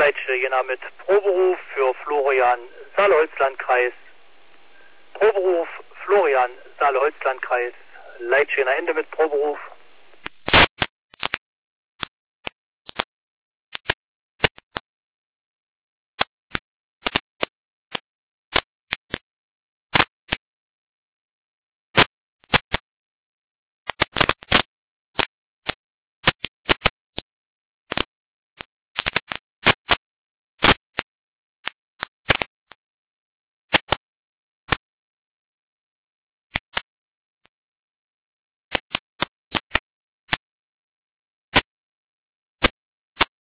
Leitstelle mit Proberuf für Florian, Saale-Holzlandkreis. Proberuf Florian, Saale-Holzlandkreis. Leitstelle Ende mit Proberuf.